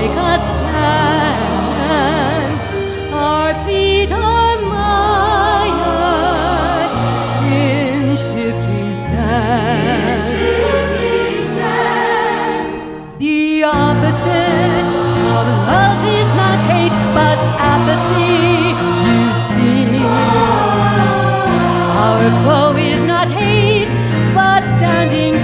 take a stand. Our feet are mired in shifting sand. The opposite of love is not hate, but apathy, you see. Our foe is not hate, but standing